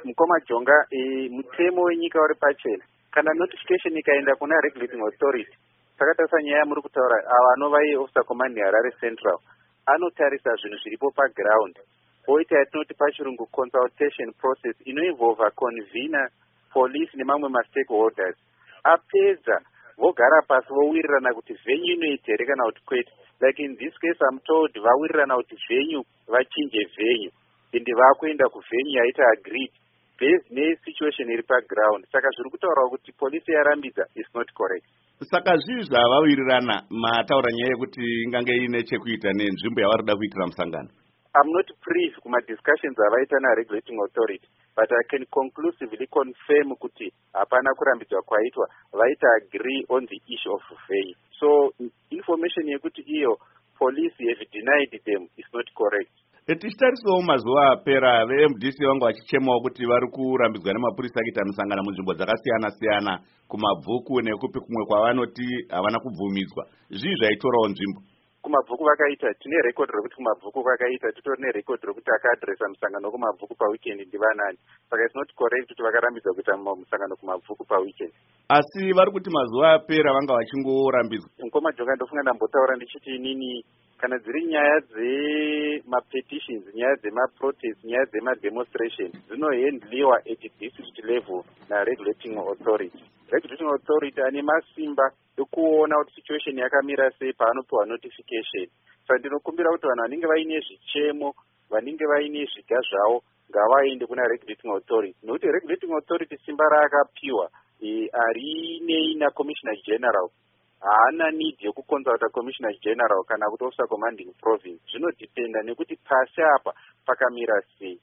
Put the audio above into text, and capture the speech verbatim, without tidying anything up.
Mukoma Jonga, e, mutemo wenyika uri pachena. Kana notification ikaenda kuna regulating authority, takatasa nyaya muri kutaura ava anova officer command Harare Central anotarisa zvinhu zviripo paground. Oita yatinoti pachirungu consultation process inoinvolva convener, police nemamwe ma-stakeholders. Apedza vogara pasi vowirirana kuti venue inoita here kana kuti kwete. Like in this case I'm told vawirirana kuti venue vachinje venue. Ende vakuenda kuvenue yaita agreed based nesituation iri paground. Saka zviri kutaura kuti police yarambidza is not correct. Saka zvii zvavawirirana mataura nyaya yekuti ingange ine chekuita nenzvimbo yavari kuda kuitira musangano? I'm not privy kuma discussions avaita na regulating authority, but I can conclusively confirm kuti hapana kurambidzwa kwaitwa, vaita agree on the issue of venue. So information yekuti iyo police have denied them is not correct. Tichitarisawo mazuva apera ve-M D C vangu vachichemawo kuti vari kurambidzwa nemapurisa akuita misangano munzvimbo dzakasiyana siyana kumabvuku nekupi kumwe kwavanoti havana kubvumidzwa. Zvii zvaitorawo nzvimbo? Kumabvuku vakaita, tine record rokuti kumabvuku vakaita, titori nerecord rokuti akaadresa musangano kumabvuku paweekend ndivanani. Saka it's not correct kuti vakarambidza kuita musangano kumabvuku paweekend. Asi vari kuti mazuva apera vanga vachingorambidzwa. Mukoma Jonga ndofunga ndambotaura ndichiti inini kana dziri nyaya dzemapetitions, nyaya dzemaprotest, nyaya dzemademonstration dzinohandliwa at district level naregulating authority. Regulating authority ane masimba ekuona kuti situation yakamira sei paanopiwa notification. Saka ndinokumbira kuti vanhu vanenge vaine zvichemo, vanenge vaine zviga zvavo ngavaende kuna regulating authority. Nokuti regulating authority simba raakapiwa e, harinei naCommissioner General. Haana need yekuconsulta Commissioner General kana kuti officer commanding province. Zvinodependa nekuti pasi apa pakamira sei.